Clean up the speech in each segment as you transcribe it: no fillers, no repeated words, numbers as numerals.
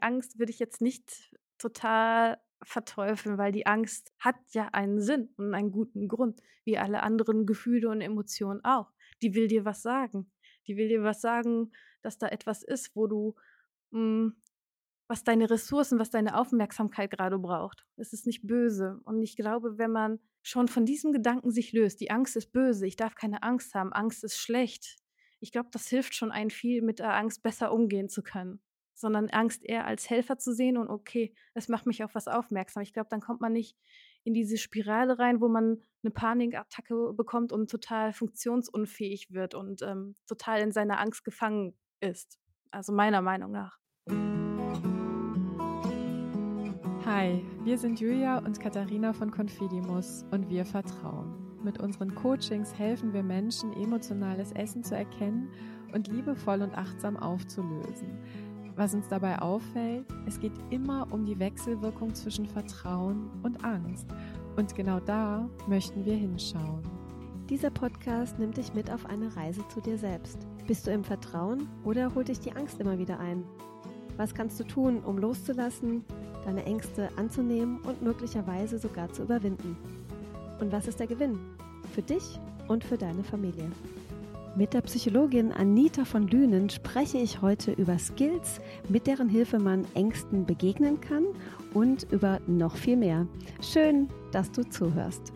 Angst würde ich jetzt nicht total verteufeln, weil die Angst hat ja einen Sinn und einen guten Grund, wie alle anderen Gefühle und Emotionen auch. Die will dir was sagen. Die will dir was sagen, dass da etwas ist, wo du hm, was deine Ressourcen, was deine Aufmerksamkeit gerade braucht. Es ist nicht böse. Und ich glaube, wenn man schon von diesem Gedanken sich löst, die Angst ist böse, ich darf keine Angst haben, Angst ist schlecht. Ich glaube, das hilft schon einem viel, mit der Angst besser umgehen zu können. Sondern Angst eher als Helfer zu sehen und okay, es macht mich auf was aufmerksam. Ich glaube, dann kommt man nicht in diese Spirale rein, wo man eine Panikattacke bekommt und total funktionsunfähig wird und total in seiner Angst gefangen ist. Also meiner Meinung nach. Hi, wir sind Julia und Katharina von Confidimus und wir vertrauen. Mit unseren Coachings helfen wir Menschen, emotionales Essen zu erkennen und liebevoll und achtsam aufzulösen. Was uns dabei auffällt, es geht immer um die Wechselwirkung zwischen Vertrauen und Angst. Und genau da möchten wir hinschauen. Dieser Podcast nimmt dich mit auf eine Reise zu dir selbst. Bist du im Vertrauen oder holt dich die Angst immer wieder ein? Was kannst du tun, um loszulassen, deine Ängste anzunehmen und möglicherweise sogar zu überwinden? Und was ist der Gewinn? Für dich und für deine Familie. Mit der Psychologin Anita von Lünen spreche ich heute über Skills, mit deren Hilfe man Ängsten begegnen kann und über noch viel mehr. Schön, dass du zuhörst.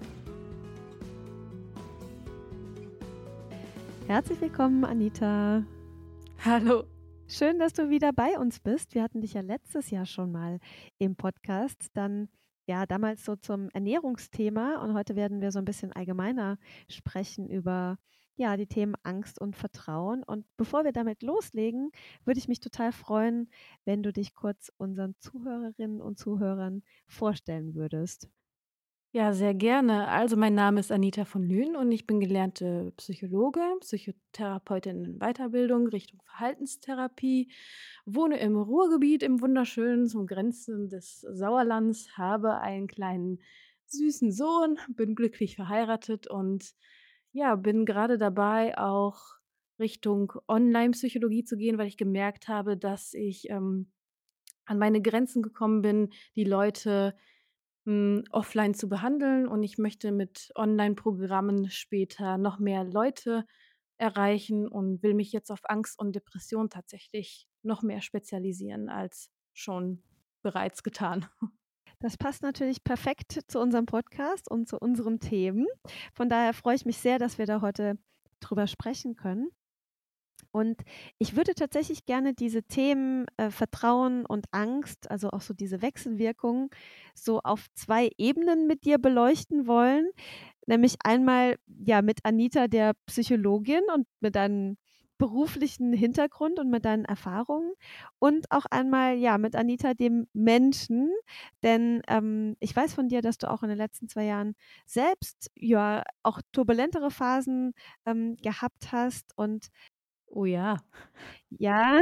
Herzlich willkommen, Anita. Hallo. Schön, dass du wieder bei uns bist. Wir hatten dich ja letztes Jahr schon mal im Podcast, dann ja damals so zum Ernährungsthema und heute werden wir so ein bisschen allgemeiner sprechen über ja die Themen Angst und Vertrauen. Und bevor wir damit loslegen, würde ich mich total freuen, wenn du dich kurz unseren Zuhörerinnen und Zuhörern vorstellen würdest. Ja, sehr gerne. Also mein Name ist Anita von Lünen und ich bin gelernte Psychologe, Psychotherapeutin in Weiterbildung Richtung Verhaltenstherapie, wohne im Ruhrgebiet im wunderschönen zum Grenzen des Sauerlands, habe einen kleinen süßen Sohn, bin glücklich verheiratet und ja, bin gerade dabei, auch Richtung Online-Psychologie zu gehen, weil ich gemerkt habe, dass ich an meine Grenzen gekommen bin, die Leute offline zu behandeln und ich möchte mit Online-Programmen später noch mehr Leute erreichen und will mich jetzt auf Angst und Depression tatsächlich noch mehr spezialisieren als schon bereits getan. Das passt natürlich perfekt zu unserem Podcast und zu unseren Themen. Von daher freue ich mich sehr, dass wir da heute drüber sprechen können. Und ich würde tatsächlich gerne diese Themen Vertrauen und Angst, also auch so diese Wechselwirkungen, so auf 2 Ebenen mit dir beleuchten wollen. Nämlich einmal ja mit Anita, der Psychologin und mit deinem beruflichen Hintergrund und mit deinen Erfahrungen und auch einmal ja mit Anita, dem Menschen. Denn ich weiß von dir, dass du auch in den letzten 2 Jahren selbst ja auch turbulentere Phasen gehabt hast und Oh ja. ja,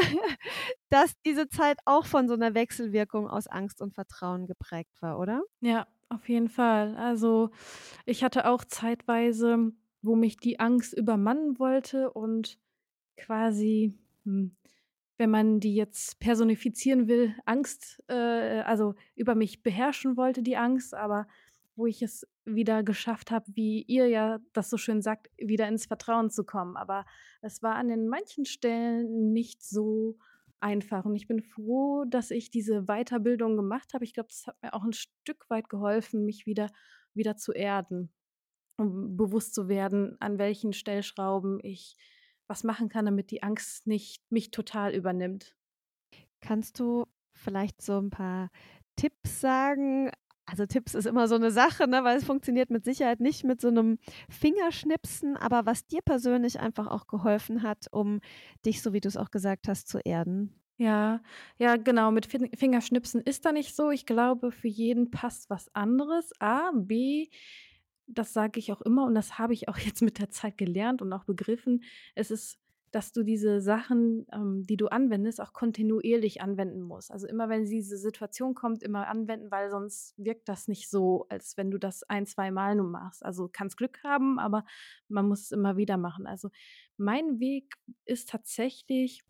dass diese Zeit auch von so 'ner Wechselwirkung aus Angst und Vertrauen geprägt war, oder? Ja, auf jeden Fall. Also, ich hatte auch zeitweise, wo mich die Angst übermannen wollte und quasi, wenn man die jetzt personifizieren will, Angst, also über mich beherrschen wollte, die Angst, aber wo ich es wieder geschafft habe, wie ihr ja das so schön sagt, wieder ins Vertrauen zu kommen. Aber es war an den manchen Stellen nicht so einfach und ich bin froh, dass ich diese Weiterbildung gemacht habe. Ich glaube, das hat mir auch 'n Stück weit geholfen, mich wieder zu erden, um bewusst zu werden, an welchen Stellschrauben ich was machen kann, damit die Angst nicht mich total übernimmt. Kannst du vielleicht so 'n paar Tipps sagen? Also, Tipps ist immer so 'ne Sache, ne, weil es funktioniert mit Sicherheit nicht mit so 'nem Fingerschnipsen, aber was dir persönlich einfach auch geholfen hat, um dich, so wie du's auch gesagt hast, zu erden? Ja, ja, genau, mit Fingerschnipsen ist da nicht so. Ich glaube, für jeden passt was anderes. A, B, das sage ich auch immer und das habe ich auch jetzt mit der Zeit gelernt und auch begriffen. Es ist, dass du diese Sachen, die du anwendest, auch kontinuierlich anwenden musst. Also, immer wenn diese Situation kommt, immer anwenden, weil sonst wirkt das nicht so, als wenn du das ein, zweimal nur machst. Also, kannst Glück haben, aber man muss es immer wieder machen. Also, mein Weg ist tatsächlich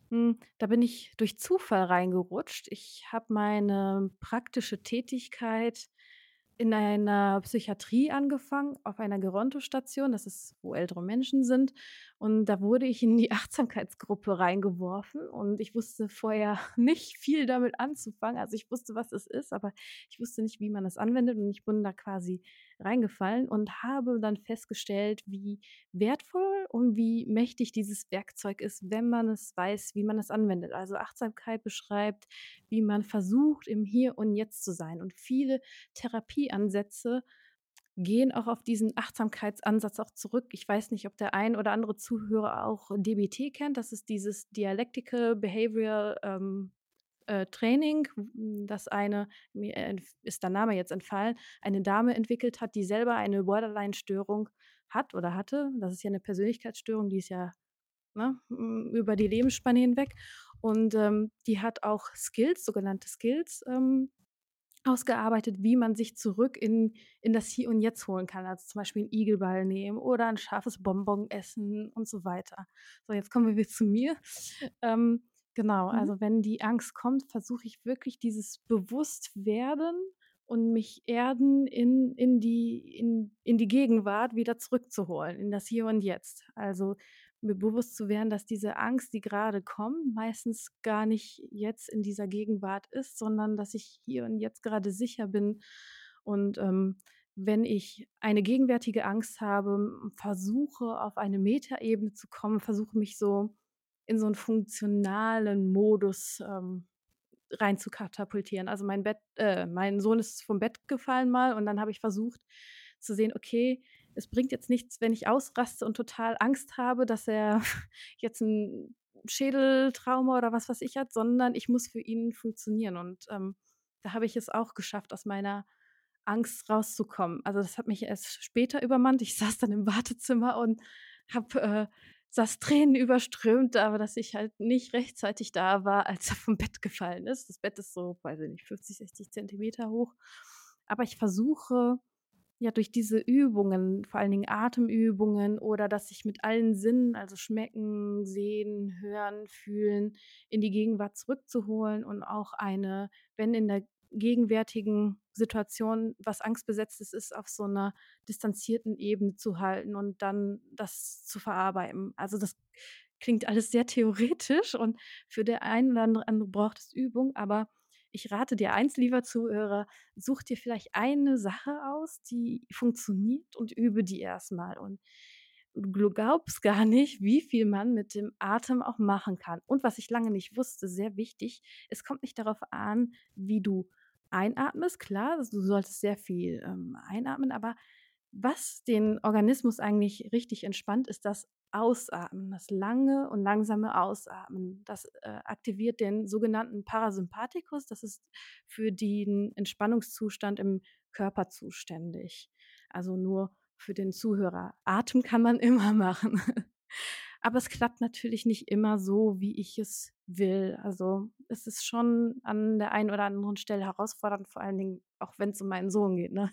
Da bin ich durch Zufall reingerutscht. Ich habe meine praktische Tätigkeit in einer Psychiatrie angefangen, auf einer Gerontostation, das ist, wo ältere Menschen sind. Und da wurde ich in die Achtsamkeitsgruppe reingeworfen und ich wusste vorher nicht viel damit anzufangen. Also, ich wusste, was es ist, aber ich wusste nicht, wie man es anwendet und ich bin da quasi reingefallen und habe dann festgestellt, wie wertvoll und wie mächtig dieses Werkzeug ist, wenn man es weiß, wie man es anwendet. Also, Achtsamkeit beschreibt, wie man versucht, im Hier und Jetzt zu sein. Und viele Therapieansätze gehen auch auf diesen Achtsamkeitsansatz auch zurück. Ich weiß nicht, ob der ein oder andere Zuhörer auch DBT kennt. Das ist dieses Dialectical Behavioral Training, das mir ist der Name jetzt entfallen, eine Dame entwickelt hat, die selber eine Borderline-Störung hat oder hatte. Das ist ja eine Persönlichkeitsstörung, die ist ja, ne, über die Lebensspanne hinweg. Und die hat auch Skills, sogenannte Skills, ausgearbeitet, wie man sich zurück in das Hier und Jetzt holen kann. Also zum Beispiel 'n Igelball nehmen oder ein scharfes Bonbon essen und so weiter. So, jetzt kommen wir wieder zu mir. Ähm, genau, Mhm. also wenn die Angst kommt, versuche ich wirklich dieses Bewusstwerden und mich erden in die Gegenwart wieder zurückzuholen, in das Hier und Jetzt. Also mir bewusst zu werden, dass diese Angst, die gerade kommt, meistens gar nicht jetzt in dieser Gegenwart ist, sondern dass ich hier und jetzt gerade sicher bin. Und wenn ich eine gegenwärtige Angst habe, versuche auf eine Metaebene zu kommen, versuche mich so in so einen funktionalen Modus rein zu katapultieren. Also mein Sohn ist vom Bett gefallen mal und dann habe ich versucht zu sehen, okay, es bringt jetzt nichts, wenn ich ausraste und total Angst habe, dass er jetzt ein Schädeltrauma oder was weiß ich hat, sondern ich muss für ihn funktionieren. Und da habe ich es auch geschafft, aus meiner Angst rauszukommen. Also das hat mich erst später übermannt. Ich saß dann im Wartezimmer und habe saß tränenüberströmt, aber dass ich halt nicht rechtzeitig da war, als er vom Bett gefallen ist. Das Bett ist so, weiß ich nicht, 50, 60 Zentimeter hoch. Aber ich versuche ja durch diese Übungen, vor allen Dingen Atemübungen oder dass ich mit allen Sinnen, also schmecken, sehen, hören, fühlen, in die Gegenwart zurückzuholen und auch wenn in der gegenwärtigen Situation was Angstbesetztes ist, auf so einer distanzierten Ebene zu halten und dann das zu verarbeiten. Also, das klingt alles sehr theoretisch und für der einen oder andere braucht es Übung, aber ich rate dir eins, lieber Zuhörer: Such dir vielleicht eine Sache aus, die funktioniert und übe die erstmal. Und du glaubst gar nicht, wie viel man mit dem Atem auch machen kann. Und was ich lange nicht wusste, sehr wichtig, es kommt nicht darauf an, wie du einatmest. Klar, du solltest sehr viel einatmen, aber was den Organismus eigentlich richtig entspannt, ist das Ausatmen, das lange und langsame Ausatmen. Das aktiviert den sogenannten Parasympathikus. Das ist für den Entspannungszustand im Körper zuständig. Also nur für den Zuhörer. Atem kann man immer machen. Aber es klappt natürlich nicht immer so, wie ich es will. Also es ist schon an der einen oder anderen Stelle herausfordernd, vor allen Dingen auch wenn es um meinen Sohn geht. Ne?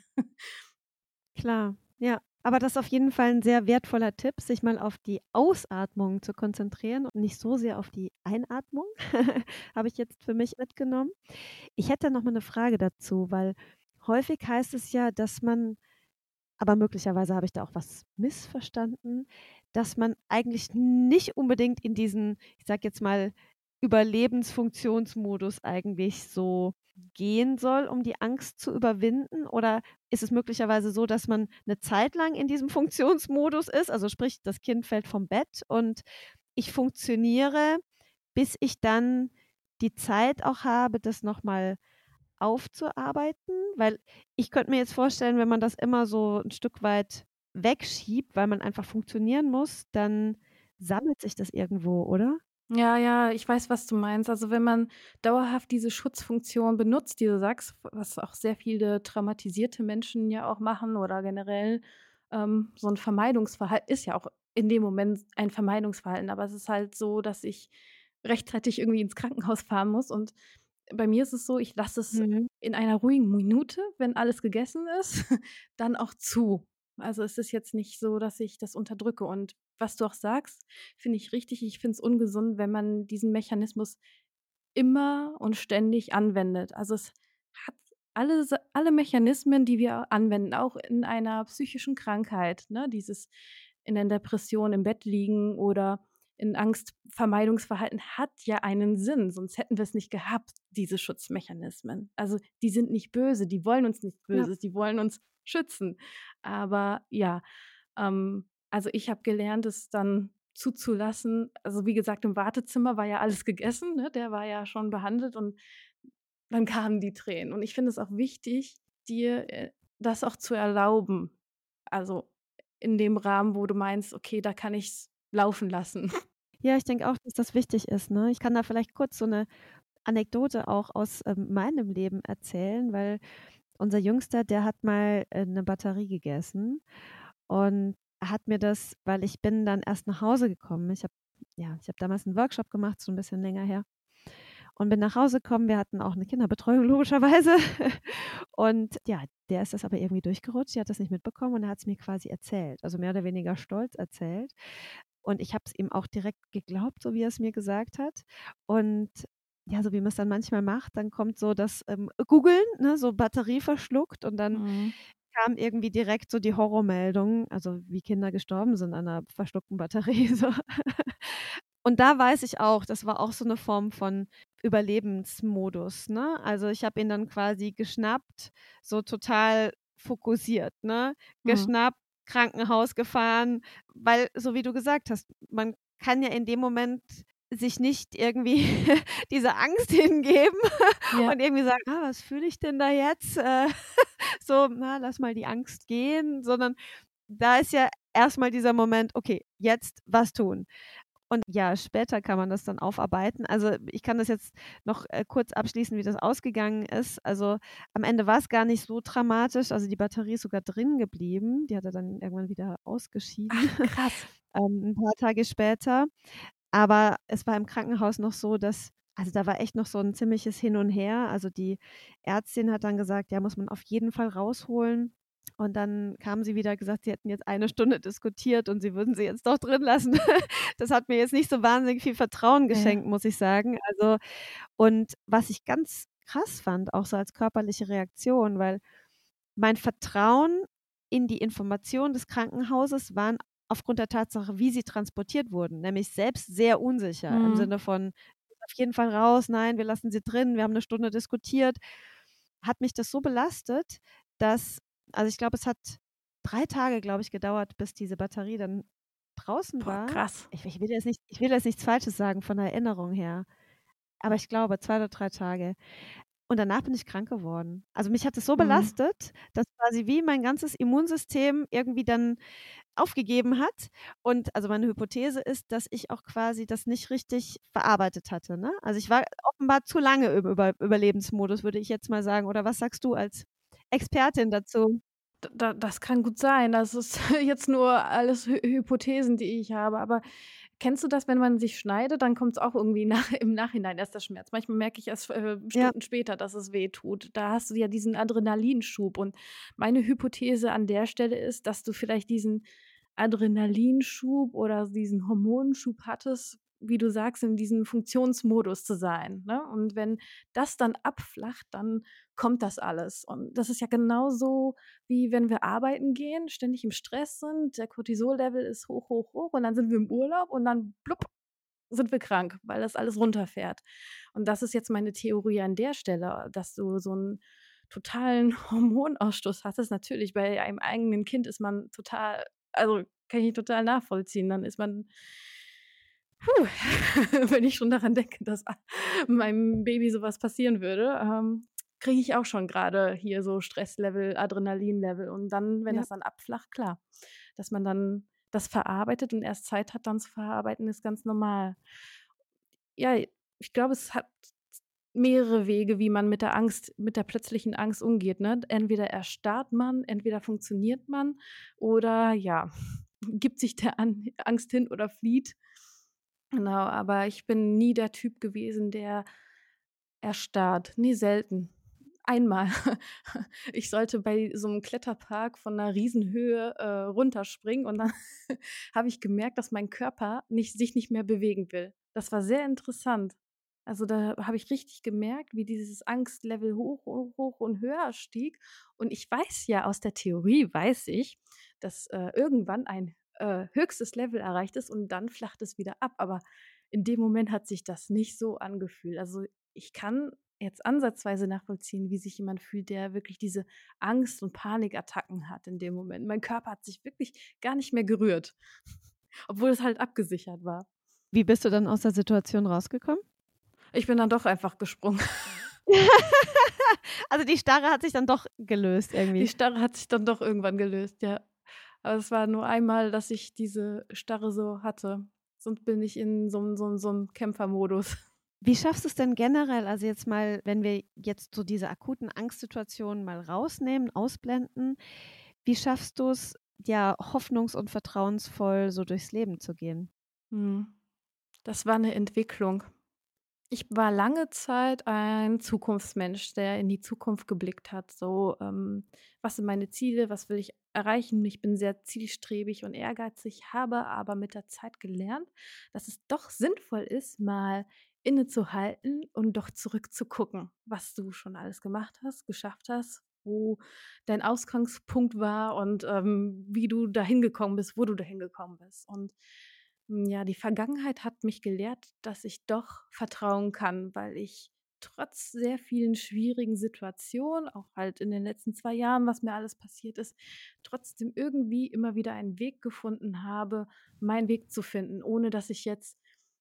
Klar, ja. Aber das ist auf jeden Fall ein sehr wertvoller Tipp, sich mal auf die Ausatmung zu konzentrieren und nicht so sehr auf die Einatmung, habe ich jetzt für mich mitgenommen. Ich hätte noch mal 'ne Frage dazu, weil häufig heißt es ja, dass man, aber möglicherweise habe ich da auch was missverstanden, dass man eigentlich nicht unbedingt in diesen, ich sage jetzt mal, Überlebensfunktionsmodus eigentlich so gehen soll, um die Angst zu überwinden? Oder ist es möglicherweise so, dass man eine Zeit lang in diesem Funktionsmodus ist? Also sprich, das Kind fällt vom Bett und ich funktioniere, bis ich dann die Zeit auch habe, das noch mal aufzuarbeiten? Weil ich könnte mir jetzt vorstellen, wenn man das immer so 'n Stück weit wegschiebt, weil man einfach funktionieren muss, dann sammelt sich das irgendwo, oder? Ja, ja, ich weiß, was du meinst. Also, wenn man dauerhaft diese Schutzfunktion benutzt, die du sagst, was auch sehr viele traumatisierte Menschen ja auch machen oder generell, so 'n Vermeidungsverhalten ist ja auch in dem Moment ein Vermeidungsverhalten, aber es ist halt so, dass ich rechtzeitig irgendwie ins Krankenhaus fahren muss und bei mir ist es so, ich lasse es Mhm. in einer ruhigen Minute, wenn alles gegessen ist, dann auch zu. Also, es ist jetzt nicht so, dass ich das unterdrücke und was du auch sagst, finde ich richtig. Ich finde es ungesund, wenn man diesen Mechanismus immer und ständig anwendet. Also, es hat alle Mechanismen, die wir anwenden, auch in einer psychischen Krankheit, ne? Dieses in der Depression im Bett liegen oder in Angstvermeidungsverhalten hat ja einen Sinn, sonst hätten wir es nicht gehabt, diese Schutzmechanismen. Also, die sind nicht böse, die wollen uns nichts Ja. Böses, die wollen uns schützen. Aber ja, also, ich habe gelernt, es dann zuzulassen. Also, wie gesagt, im Wartezimmer war ja alles gegessen, ne? Der war ja schon behandelt und dann kamen die Tränen. Und ich finde es auch wichtig, dir, das auch zu erlauben. Also, in dem Rahmen, wo du meinst: „Okay, da kann ich's laufen lassen.“ Ja, ich denke auch, dass das wichtig ist, ne? Ich kann da vielleicht kurz so 'ne Anekdote auch aus, meinem Leben erzählen, weil unser Jüngster, der hat mal, 'ne Batterie gegessen und hat mir das, weil ich bin dann erst nach Hause gekommen. Ich habe damals 'n Workshop gemacht, so 'n bisschen länger her, und bin nach Hause gekommen. Wir hatten auch 'ne Kinderbetreuung logischerweise. Und ja, der ist das aber irgendwie durchgerutscht. Die hat das nicht mitbekommen und er hat's mir quasi erzählt, also mehr oder weniger stolz erzählt. Und ich habe es ihm auch direkt geglaubt, so wie er es mir gesagt hat. Und ja, so wie man es dann manchmal macht, dann kommt so das, Googeln, ne, so Batterie verschluckt und dann Mhm. kam irgendwie direkt so die Horrormeldung, also wie Kinder gestorben sind an 'ner verschluckten Batterie so. Und da weiß ich auch, das war auch so 'ne Form von Überlebensmodus, ne? Also, ich habe ihn dann quasi geschnappt, so total fokussiert, ne? Mhm. Geschnappt, Krankenhaus gefahren, weil, so wie du gesagt hast, man kann ja in dem Moment sich nicht irgendwie dieser Angst hingeben Ja. und irgendwie sagen: „Ah, was fühle ich denn da jetzt?“ So, na, lass mal die Angst gehen, sondern da ist ja erst mal dieser Moment: „Okay, jetzt was tun?“ Und ja, später kann man das dann aufarbeiten. Also, ich kann das jetzt noch, kurz abschließen, wie das ausgegangen ist. Also, am Ende war's gar nicht so dramatisch. Also, die Batterie ist sogar drin geblieben. Die hat er dann irgendwann wieder ausgeschieden, Ach, krass. 'n paar Tage später. Aber es war im Krankenhaus noch so, dass, also, da war echt noch so 'n ziemliches Hin und Her. Also, die Ärztin hat dann gesagt: „Ja, muss man auf jeden Fall rausholen.“ Und dann kamen sie wieder, gesagt, sie hätten jetzt 1 Stunde diskutiert und sie würden sie jetzt doch drin lassen. Das hat mir jetzt nicht so wahnsinnig viel Vertrauen Ja. geschenkt, muss ich sagen. Also, und was ich ganz krass fand, auch so als körperliche Reaktion, weil mein Vertrauen in die Informationen des Krankenhauses waren aufgrund der Tatsache, wie sie transportiert wurden, nämlich selbst sehr unsicher im Mhm. Sinne von: „Auf jeden Fall raus, nein, wir lassen sie drin, wir haben 1 Stunde diskutiert.“ Hat mich das so belastet, dass, also, ich glaube, es hat 3 Tage, glaube ich, gedauert, bis diese Batterie dann draußen Boah, war. krass. Ich will jetzt nichts Falsches sagen von der Erinnerung her, aber ich glaube 2 oder 3 Tage. Und danach bin ich krank geworden. Also, mich hat es so Mhm. belastet, dass quasi wie mein ganzes Immunsystem irgendwie dann aufgegeben hat. Und also, meine Hypothese ist, dass ich auch quasi das nicht richtig verarbeitet hatte, ne? Also, ich war offenbar zu lange im Überlebensmodus, würde ich jetzt mal sagen. Oder was sagst du als Expertin dazu? Das kann gut sein. Das ist jetzt nur alles Hypothesen, die ich habe. Aber kennst du das, wenn man sich schneidet, dann kommt's auch irgendwie im Nachhinein erst der Schmerz. Manchmal merke ich erst, Ja, Stunden später, dass es weh tut. Da hast du ja diesen Adrenalinschub. Und meine Hypothese an der Stelle ist, dass du vielleicht diesen Adrenalinschub oder diesen Hormonschub hattest, wie du sagst, in diesem Funktionsmodus zu sein, ne? Und wenn das dann abflacht, dann kommt das alles. Und das ist ja genauso, wie wenn wir arbeiten gehen, ständig im Stress sind, der Cortisol-Level ist hoch, hoch, hoch und dann sind wir im Urlaub und dann blub, sind wir krank, weil das alles runterfährt. Und das ist jetzt meine Theorie an der Stelle, dass du so einen totalen Hormonausstoß hattest. Natürlich, bei einem eigenen Kind ist man total, also, kann ich total nachvollziehen. Dann ist man, puh, wenn ich schon daran denke, dass meinem Baby so was passieren würde, kriege ich auch schon grade hier so Stresslevel, Adrenalinlevel und dann, wenn ja. das dann abflacht, klar, dass man dann das verarbeitet und erst Zeit hat, dann zu verarbeiten, ist ganz normal. Ja, ich glaube, es hat mehrere Wege, wie man mit der plötzlichen Angst umgeht, ne? Entweder erstarrt man, entweder funktioniert man oder ja, gibt sich der Angst hin oder flieht. Genau, aber ich bin nie der Typ gewesen, der erstarrt. Ne, selten. einmal. Ich sollte bei so 'nem Kletterpark von 'ner Riesenhöhe, runterspringen und dann habe ich gemerkt, dass mein Körper sich nicht mehr bewegen will. Das war sehr interessant. Also, da habe ich richtig gemerkt, wie dieses Angstlevel hoch, hoch, hoch und höher stieg. Und ich weiß ja, aus der Theorie weiß ich, dass, irgendwann ein, höchstes Level erreicht ist und dann flacht es wieder ab. Aber in dem Moment hat sich das nicht so angefühlt. Also, ich kann jetzt ansatzweise nachvollziehen, wie sich jemand fühlt, der wirklich diese Angst und Panikattacken hat in dem Moment. Mein Körper hat sich wirklich gar nicht mehr gerührt, obwohl es halt abgesichert war. Wie bist du dann aus der Situation rausgekommen? Ich bin dann doch einfach gesprungen. Also, die Starre hat sich dann doch gelöst Die irgendwie. Starre hat sich dann doch irgendwann gelöst, ja. Aber es war nur einmal, dass ich diese Starre so hatte. Sonst bin ich in so 'm Kämpfermodus. Wie schaffst du es denn generell, also jetzt mal, wenn wir jetzt so diese akuten Angstsituationen mal rausnehmen, ausblenden, wie schaffst du es, ja, hoffnungs und vertrauensvoll so durchs Leben zu gehen? Mhm. Das war 'ne Entwicklung. Ich war lange Zeit ein Zukunftsmensch, der in die Zukunft geblickt hat, so, was sind meine Ziele, was will ich erreichen? Ich bin sehr zielstrebig und ehrgeizig, habe aber mit der Zeit gelernt, dass es doch sinnvoll ist, mal innezuhalten und doch zurückzugucken, was du schon alles gemacht hast, geschafft hast, wo dein Ausgangspunkt war und, wie du dahin gekommen bist, wo du dahin gekommen bist. Und ja, die Vergangenheit hat mich gelehrt, dass ich doch vertrauen kann, weil ich trotz sehr vielen schwierigen Situationen, auch halt in den letzten 2 Jahren, was mir alles passiert ist, trotzdem irgendwie immer wieder einen Weg gefunden habe, meinen Weg zu finden, ohne dass ich jetzt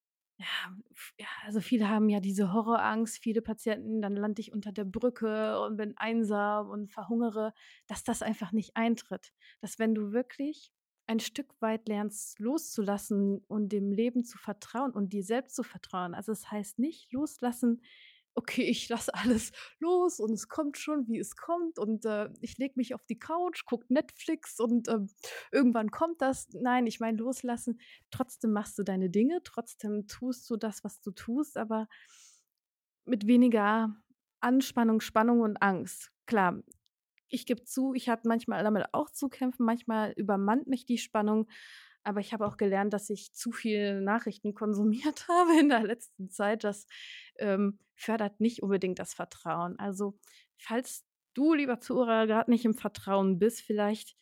also viele haben ja diese Horrorangst, viele Patienten, dann lande ich unter der Brücke und bin einsam und verhungere, dass das einfach nicht eintritt. Dass wenn du wirklich ein Stück weit lernst loszulassen und dem Leben zu vertrauen und dir selbst zu vertrauen. Also, es heißt nicht loslassen: „Okay, ich lasse alles los und es kommt schon, wie es kommt und, ich lege mich auf die Couch, gucke Netflix und, irgendwann kommt das.“ Nein, ich meine loslassen. Trotzdem machst du deine Dinge, trotzdem tust du das, was du tust, aber mit weniger Anspannung, Spannung und Angst. Klar, ich gebe zu, ich habe manchmal damit auch zu kämpfen, manchmal übermannt mich die Spannung, aber ich habe auch gelernt, dass ich zu viel Nachrichten konsumiert habe in der letzten Zeit. Das, fördert nicht unbedingt das Vertrauen. Also, falls du, lieber Zuhörer, grad nicht im Vertrauen bist vielleicht,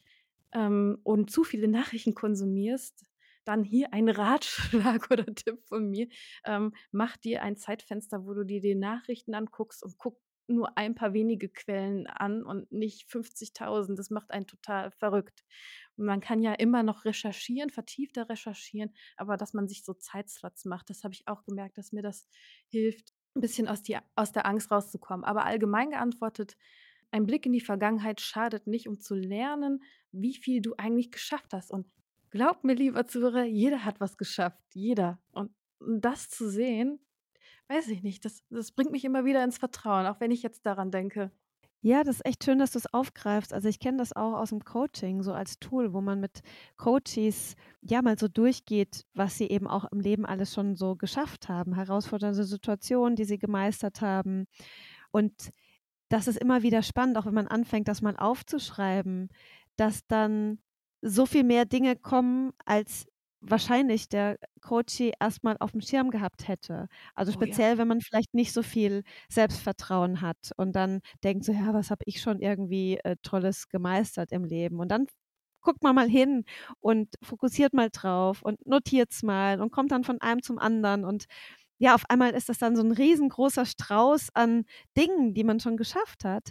und zu viele Nachrichten konsumierst, dann hier ein Ratschlag oder Tipp von mir. Mach dir ein Zeitfenster, wo du dir die Nachrichten anguckst und guck nur ein paar wenige Quellen an und nicht 50.000. Das macht einen total verrückt. Und man kann ja immer noch recherchieren, vertiefter recherchieren, aber dass man sich so Zeitslots macht, das habe ich auch gemerkt, dass mir das hilft, 'n bisschen aus der Angst rauszukommen. Aber allgemein geantwortet, ein Blick in die Vergangenheit schadet nicht, um zu lernen, wie viel du eigentlich geschafft hast. Und glaub mir, lieber Zuhörer, jeder hat was geschafft, jeder. Und das zu sehen, weiß ich nicht, das bringt mich immer wieder ins Vertrauen, auch wenn ich jetzt daran denke. Ja, das ist echt schön, dass du es aufgreifst. Also, ich kenne das auch aus dem Coaching, so als Tool, wo man mit Coaches, ja, mal so durchgeht, was sie eben auch im Leben alles schon so geschafft haben, herausfordernde Situationen, die sie gemeistert haben. Und das ist immer wieder spannend, auch wenn man anfängt, das mal aufzuschreiben, dass dann so viel mehr Dinge kommen, als wahrscheinlich der Coachee erst mal aufm Schirm gehabt hätte. Also, Oh ja. speziell, wenn man vielleicht nicht so viel Selbstvertrauen hat und dann denkt so: „Ja, was habe ich schon irgendwie, Tolles gemeistert im Leben?“ Und dann guckt man mal hin und fokussiert mal drauf und notiert's mal und kommt dann von einem zum anderen und ja, auf einmal ist das dann so 'n riesengroßer Strauß an Dingen, die man schon geschafft hat.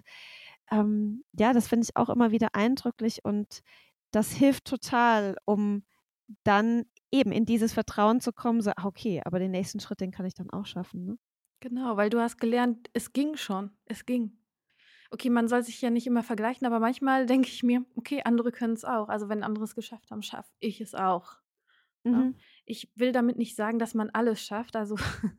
Ja, das finde ich auch immer wieder eindrücklich und das hilft total, um dann eben in dieses Vertrauen zu kommen, so: „Ah, okay, aber den nächsten Schritt, den kann ich dann auch schaffen“, ne? Genau, weil du hast gelernt, es ging schon, es ging. Okay, man soll sich ja nicht immer vergleichen, aber manchmal denke ich mir: „Okay, andere können's auch. Also, wenn andere es geschafft haben, schaffe ich es auch“, ne? Mhm. Ich will damit nicht sagen, dass man alles schafft. Also,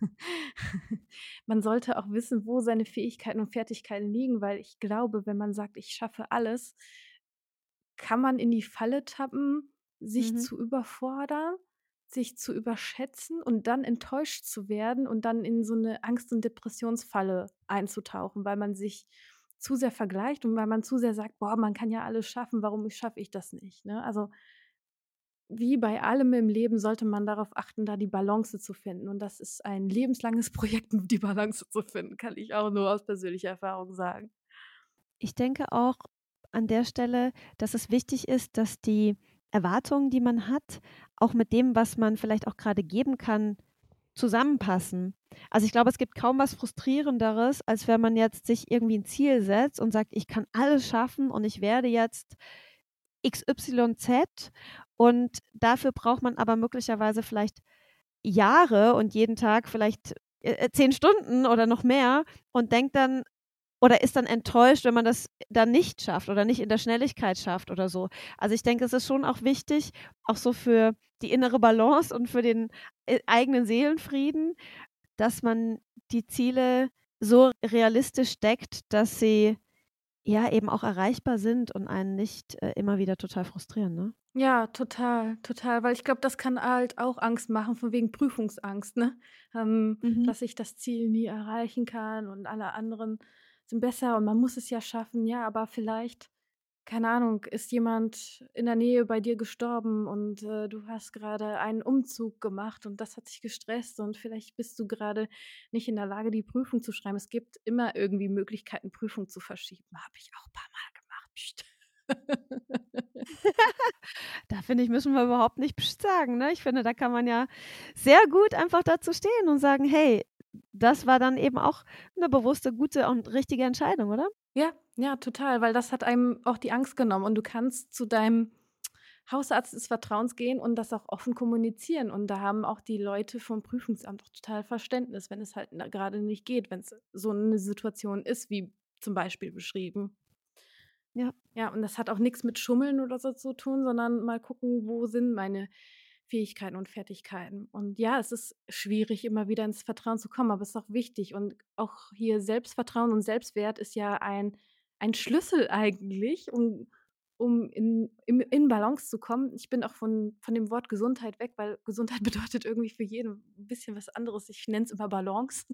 man sollte auch wissen, wo seine Fähigkeiten und Fertigkeiten liegen, weil ich glaube, wenn man sagt: „Ich schaffe alles“, kann man in die Falle tappen, sich Mhm. zu überfordern, sich zu überschätzen und dann enttäuscht zu werden und dann in so 'ne Angst- und Depressionsfalle einzutauchen, weil man sich zu sehr vergleicht und weil man zu sehr sagt: „Boah, man kann ja alles schaffen, warum schaffe ich das nicht?", ne? Also, wie bei allem im Leben sollte man darauf achten, da die Balance zu finden und das ist ein lebenslanges Projekt, die Balance zu finden, kann ich auch nur aus persönlicher Erfahrung sagen. Ich denke auch an der Stelle, dass es wichtig ist, dass die Erwartungen, die man hat, auch mit dem, was man vielleicht auch gerade geben kann, zusammenpassen. Also, ich glaube, es gibt kaum was Frustrierenderes, als wenn man jetzt sich irgendwie ein Ziel setzt und sagt: „Ich kann alles schaffen und ich werde jetzt XYZ“, und dafür braucht man aber möglicherweise vielleicht Jahre und jeden Tag vielleicht, 10 Stunden oder noch mehr und denkt dann oder ist dann enttäuscht, wenn man das dann nicht schafft oder nicht in der Schnelligkeit schafft oder so. Also, ich denke, es ist schon auch wichtig, auch so für die innere Balance und für den, eigenen Seelenfrieden, dass man die Ziele so realistisch steckt, dass sie, ja, eben auch erreichbar sind und einen nicht, immer wieder total frustrieren, ne? Ja, total, total, weil ich glaube, das kann halt auch Angst machen, von wegen Prüfungsangst, ne? Mhm. Dass ich das Ziel nie erreichen kann und alle anderen sind besser und man muss es ja schaffen. Ja, aber vielleicht, keine Ahnung, ist jemand in der Nähe bei dir gestorben und, du hast gerade einen Umzug gemacht und das hat dich gestresst und vielleicht bist du gerade nicht in der Lage, die Prüfung zu schreiben. Es gibt immer irgendwie Möglichkeiten, Prüfung zu verschieben. Habe ich auch ein paar Mal gemacht. Pst. Da finde ich, müssen wir überhaupt nicht Psst sagen, ne? Ich finde, da kann man ja sehr gut einfach dazu stehen und sagen: „Hey, das war dann eben auch eine bewusste, gute und richtige Entscheidung“, oder? Ja, ja, total, weil das hat einem auch die Angst genommen und du kannst zu deinem Hausarzt des Vertrauens gehen und das auch offen kommunizieren und da haben auch die Leute vom Prüfungsamt auch total Verständnis, wenn es halt grade nicht geht, wenn es so eine Situation ist, wie zum Beispiel beschrieben. Ja. Ja, und das hat auch nichts mit Schummeln oder so zu tun, sondern mal gucken, wo sind meine Fähigkeiten und Fertigkeiten. Und ja, es ist schwierig, immer wieder ins Vertrauen zu kommen, aber es ist auch wichtig. Und auch hier Selbstvertrauen und Selbstwert ist ja ein Schlüssel eigentlich, um in Balance zu kommen. Ich bin auch von dem Wort Gesundheit weg, weil Gesundheit bedeutet irgendwie für jeden ein bisschen was anderes. Ich nenne es immer Balance.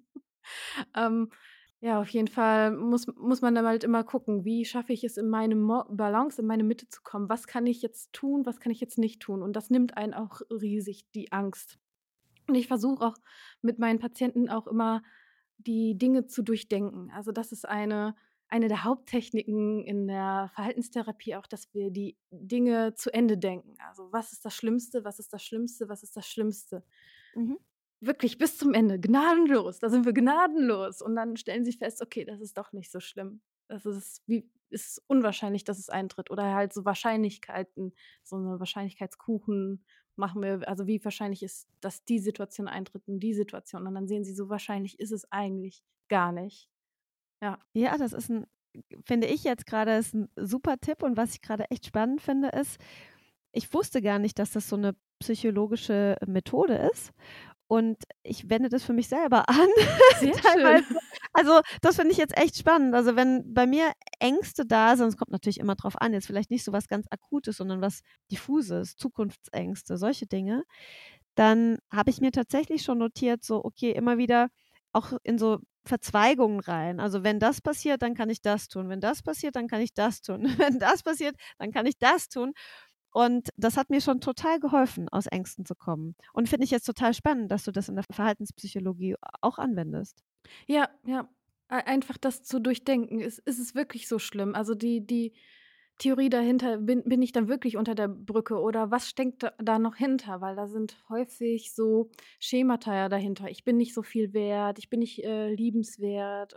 Ähm, ja, auf jeden Fall muss man dann halt immer gucken, wie schaffe ich es in meine Balance, in meine Mitte zu kommen? Was kann ich jetzt tun, was kann ich jetzt nicht tun? Und das nimmt einen auch riesig die Angst. Und ich versuche auch mit meinen Patienten auch immer die Dinge zu durchdenken. Also, das ist eine der Haupttechniken in der Verhaltenstherapie auch, dass wir die Dinge zu Ende denken. Also, was ist das Schlimmste? Was ist das Schlimmste? Was ist das Schlimmste? Mhm. Wirklich bis zum Ende, gnadenlos. Da sind wir gnadenlos und dann stellen sie fest: „Okay, das ist doch nicht so schlimm. Das ist unwahrscheinlich, dass es eintritt." Oder halt so Wahrscheinlichkeiten, so 'ne Wahrscheinlichkeitskuchen machen wir. Also, wie wahrscheinlich ist, dass die Situation eintritt und die Situation. Und dann sehen sie, so wahrscheinlich ist es eigentlich gar nicht. Ja. Ja, das ist 'n finde ich jetzt grade, ist 'n super Tipp, und was ich grade echt spannend finde, ist, ich wusste gar nicht, dass das so 'ne psychologische Methode ist. Und ich wende das für mich selber an, Sehr schön. teilweise. Also, das finde ich jetzt echt spannend. Also, wenn bei mir Ängste da sind, es kommt natürlich immer drauf an, jetzt vielleicht nicht so was ganz Akutes, sondern was Diffuses, Zukunftsängste, solche Dinge, dann habe ich mir tatsächlich schon notiert, so, okay, immer wieder auch in so Verzweigungen rein. Also, wenn das passiert, dann kann ich das tun. Wenn das passiert, dann kann ich das tun. Wenn das passiert, dann kann ich das tun. Und das hat mir schon total geholfen, aus Ängsten zu kommen. Und finde ich jetzt total spannend, dass du das in der Verhaltenspsychologie auch anwendest. Ja, ja. Einfach das zu durchdenken. Ist es wirklich so schlimm? Also, die Theorie dahinter, bin ich dann wirklich unter der Brücke oder was steckt da noch hinter? Weil da sind häufig so Schemata ja dahinter. Ich bin nicht so viel wert, ich bin nicht, liebenswert,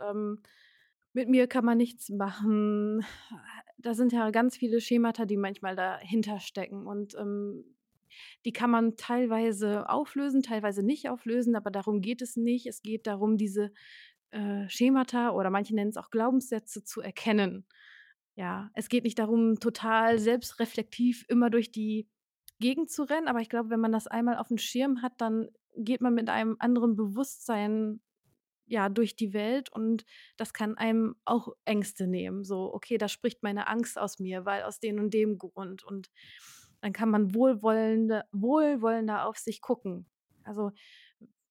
mit mir kann man nichts machen. Da sind ja ganz viele Schemata, die manchmal dahinter stecken und, die kann man teilweise auflösen, teilweise nicht auflösen, aber darum geht es nicht. Es geht darum, diese, Schemata oder manche nennen es auch Glaubenssätze zu erkennen. Ja, es geht nicht darum, total selbstreflektiv immer durch die Gegend zu rennen, aber ich glaube, wenn man das einmal auf aufm Schirm hat, dann geht man mit einem anderen Bewusstsein, ja, durch die Welt und das kann einem auch Ängste nehmen. So: „Okay, da spricht meine Angst aus mir, weil aus dem und dem Grund." Und dann kann man wohlwollender auf sich gucken. Also,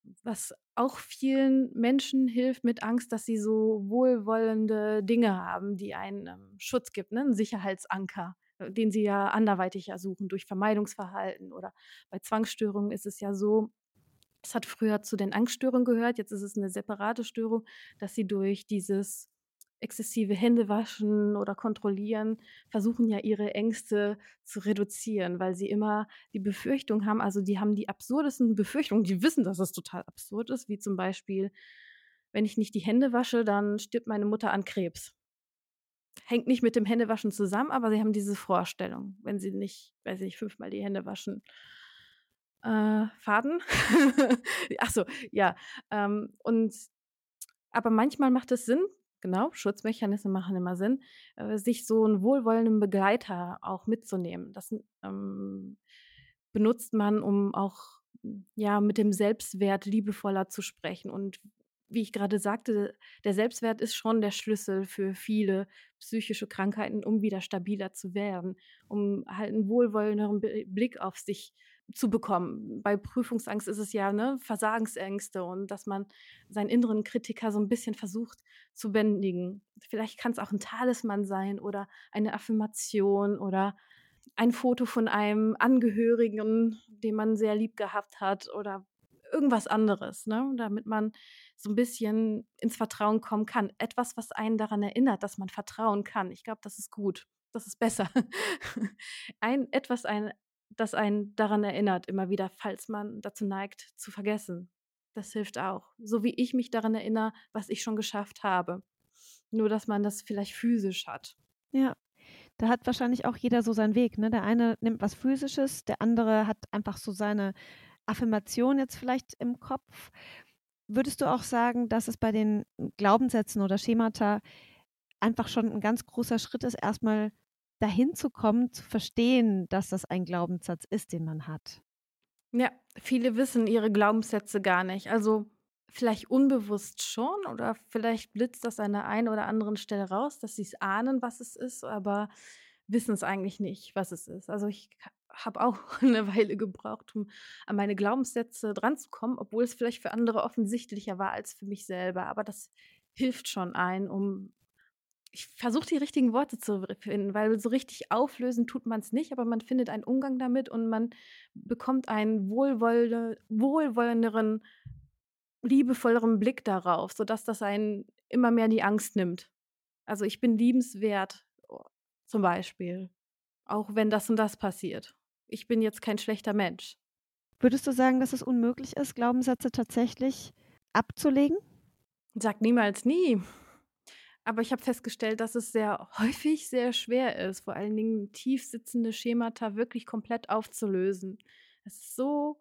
Was auch vielen Menschen hilft mit Angst, dass sie so wohlwollende Dinge haben, die einen Schutz gibt, ne? 'N Sicherheitsanker, den sie ja anderweitig ja suchen durch Vermeidungsverhalten oder bei Zwangsstörungen ist es ja so, es hat früher zu den Angststörungen gehört, jetzt ist es eine separate Störung, dass sie durch dieses exzessive Händewaschen oder Kontrollieren versuchen ja ihre Ängste zu reduzieren, weil sie immer die Befürchtung haben, also, die haben die absurdesten Befürchtungen, die wissen, dass es total absurd ist, wie zum Beispiel: „Wenn ich nicht die Hände wasche, dann stirbt meine Mutter an Krebs.“ Hängt nicht mit dem Händewaschen zusammen, aber sie haben diese Vorstellung, wenn sie nicht, weiß ich nicht, 5-mal die Hände waschen. Faden? Ach so, ja. Und aber manchmal macht es Sinn, genau, Schutzmechanismen machen immer Sinn, sich so 'n wohlwollenden Begleiter auch mitzunehmen. Das, benutzt man, um auch, ja, mit dem Selbstwert liebevoller zu sprechen. Und wie ich grade sagte, der Selbstwert ist schon der Schlüssel für viele psychische Krankheiten, um wieder stabiler zu werden, um halt 'n wohlwollenderen Blick auf sich zu bekommen. Bei Prüfungsangst ist es ja, ne, Versagensängste und dass man seinen inneren Kritiker so 'n bisschen versucht zu bändigen. Vielleicht kann's auch 'n Talisman sein oder eine Affirmation oder ein Foto von einem Angehörigen, den man sehr lieb gehabt hat oder irgendwas anderes, ne, damit man so 'n bisschen ins Vertrauen kommen kann. Etwas, was einen daran erinnert, dass man vertrauen kann. Ich glaube, das ist gut. Das ist besser. Das einen daran erinnert immer wieder, falls man dazu neigt, zu vergessen. Das hilft auch. So wie ich mich daran erinnere, was ich schon geschafft habe. Nur, dass man das vielleicht physisch hat. Ja, da hat wahrscheinlich auch jeder so seinen Weg, ne? Der eine nimmt was Physisches, der andere hat einfach so seine Affirmation jetzt vielleicht im Kopf. Würdest du auch sagen, dass es bei den Glaubenssätzen oder Schemata einfach schon ein ganz großer Schritt ist, erstmal dahin zu kommen, zu verstehen, dass das ein Glaubenssatz ist, den man hat? Ja, viele wissen ihre Glaubenssätze gar nicht. Also, vielleicht unbewusst schon oder vielleicht blitzt das an der einen oder anderen Stelle raus, dass sie's ahnen, was es ist, aber wissen es eigentlich nicht, was es ist. Also, ich habe auch eine Weile gebraucht, um an meine Glaubenssätze dranzukommen, obwohl es vielleicht für andere offensichtlicher war als für mich selber. Aber das hilft schon ein, um ich versuche die richtigen Worte zu finden, weil so richtig auflösen tut man es nicht, aber man findet einen Umgang damit und man bekommt einen wohlwollenderen, liebevolleren Blick darauf, sodass das einen immer mehr die Angst nimmt. Also, ich bin liebenswert, zum Beispiel, auch wenn das und das passiert. Ich bin jetzt kein schlechter Mensch. Würdest du sagen, dass es unmöglich ist, Glaubenssätze tatsächlich abzulegen? Sag niemals nie. Aber ich habe festgestellt, dass es sehr häufig sehr schwer ist, vor allen Dingen tief sitzende Schemata wirklich komplett aufzulösen. Es ist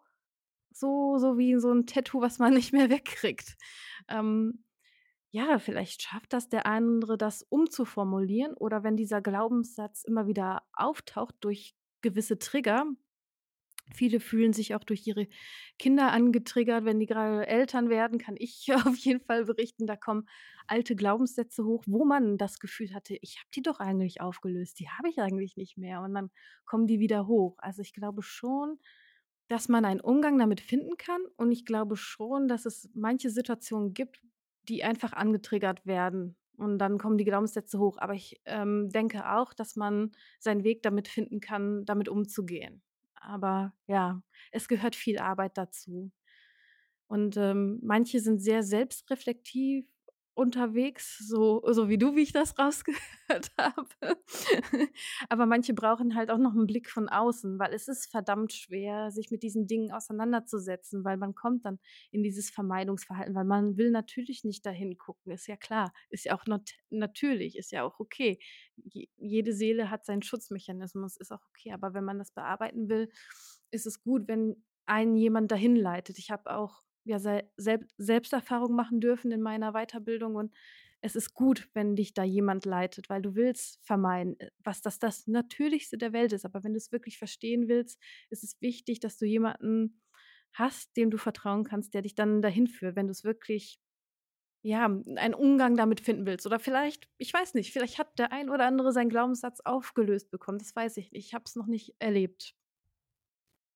so wie so 'n Tattoo, was man nicht mehr wegkriegt. Ähm, ja, vielleicht schafft das der andere, das umzuformulieren oder wenn dieser Glaubenssatz immer wieder auftaucht durch gewisse Trigger. Viele fühlen sich auch durch ihre Kinder angetriggert, wenn die gerade Eltern werden, kann ich auf jeden Fall berichten, da kommen alte Glaubenssätze hoch, wo man das Gefühl hatte: „Ich habe die doch eigentlich aufgelöst, die habe ich eigentlich nicht mehr.“ Und dann kommen die wieder hoch. Also, ich glaube schon, dass man einen Umgang damit finden kann und ich glaube schon, dass es manche Situationen gibt, die einfach angetriggert werden und dann kommen die Glaubenssätze hoch. Aber ich, denke auch, dass man seinen Weg damit finden kann, damit umzugehen. Aber ja, es gehört viel Arbeit dazu. Und, manche sind sehr selbstreflektiv unterwegs, so wie du, wie ich das rausgehört habe. Aber manche brauchen halt auch noch 'n Blick von außen, weil es ist verdammt schwer, sich mit diesen Dingen auseinanderzusetzen, weil man kommt dann in dieses Vermeidungsverhalten, weil man will natürlich nicht dahin gucken, ist ja klar. Ist ja auch natürlich, ist ja auch okay. Jede Seele hat seinen Schutzmechanismus, ist auch okay. Aber wenn man das bearbeiten will, ist es gut, wenn einen jemand dahin leitet. Ich habe auch, ja, Selbsterfahrung machen dürfen in meiner Weiterbildung und es ist gut, wenn dich da jemand leitet, weil du willst vermeiden, was das Natürlichste der Welt ist. Aber wenn du's wirklich verstehen willst, ist es wichtig, dass du jemanden hast, dem du vertrauen kannst, der dich dann dahin führt, wenn du's wirklich, ja, einen Umgang damit finden willst. Oder vielleicht, ich weiß nicht, vielleicht hat der ein oder andere seinen Glaubenssatz aufgelöst bekommen, das weiß ich nicht. Ich habe es noch nicht erlebt.